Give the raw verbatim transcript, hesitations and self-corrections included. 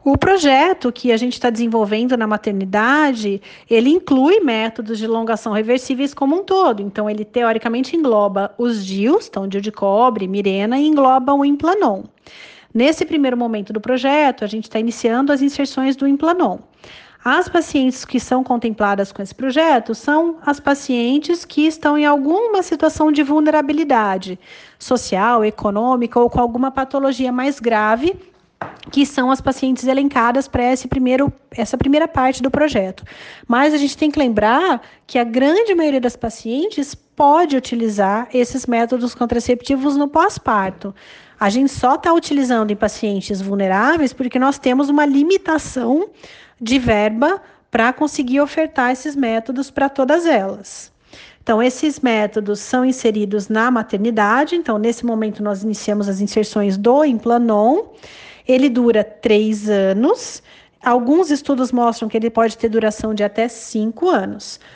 O projeto que a gente está desenvolvendo na maternidade, ele inclui métodos de elongação reversíveis como um todo. Então, ele teoricamente engloba os D I Us, então D I U de cobre, Mirena, e engloba o Implanon. Nesse primeiro momento do projeto, a gente está iniciando as inserções do Implanon. As pacientes que são contempladas com esse projeto são as pacientes que estão em alguma situação de vulnerabilidade social, econômica ou com alguma patologia mais grave, que são as pacientes elencadas para esse primeiro, essa primeira parte do projeto. Mas a gente tem que lembrar que a grande maioria das pacientes pode utilizar esses métodos contraceptivos no pós-parto. A gente só está utilizando em pacientes vulneráveis porque nós temos uma limitação de verba para conseguir ofertar esses métodos para todas elas. Então, esses métodos são inseridos na maternidade. Então, nesse momento, nós iniciamos as inserções do Implanon. Ele dura três anos. Alguns estudos mostram que ele pode ter duração de até cinco anos.